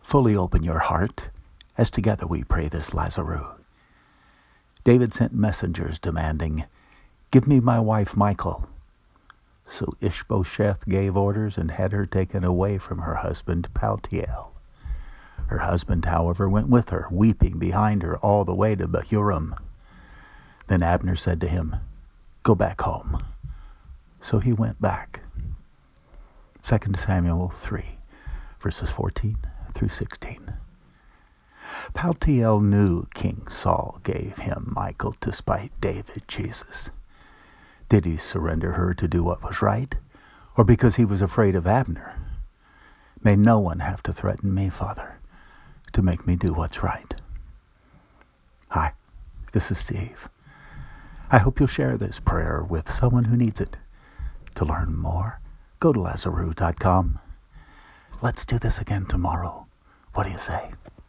fully open your heart, as together we pray this Lazarus. David sent messengers demanding, "Give me my wife Michal." So Ishbosheth gave orders and had her taken away from her husband Paltiel. Her husband, however, went with her, weeping behind her all the way to Bahurim. Then Abner said to him, "Go back home." So he went back. 2 Samuel 3, verses 14 through 16. Paltiel knew King Saul gave him Michal to spite David, Jesus. Did he surrender her to do what was right, or because he was afraid of Abner? May no one have to threaten me, Father, to make me do what's right. Hi, this is Steve. I hope you'll share this prayer with someone who needs it. To learn more, go to Lazarus.com. Let's do this again tomorrow. What do you say?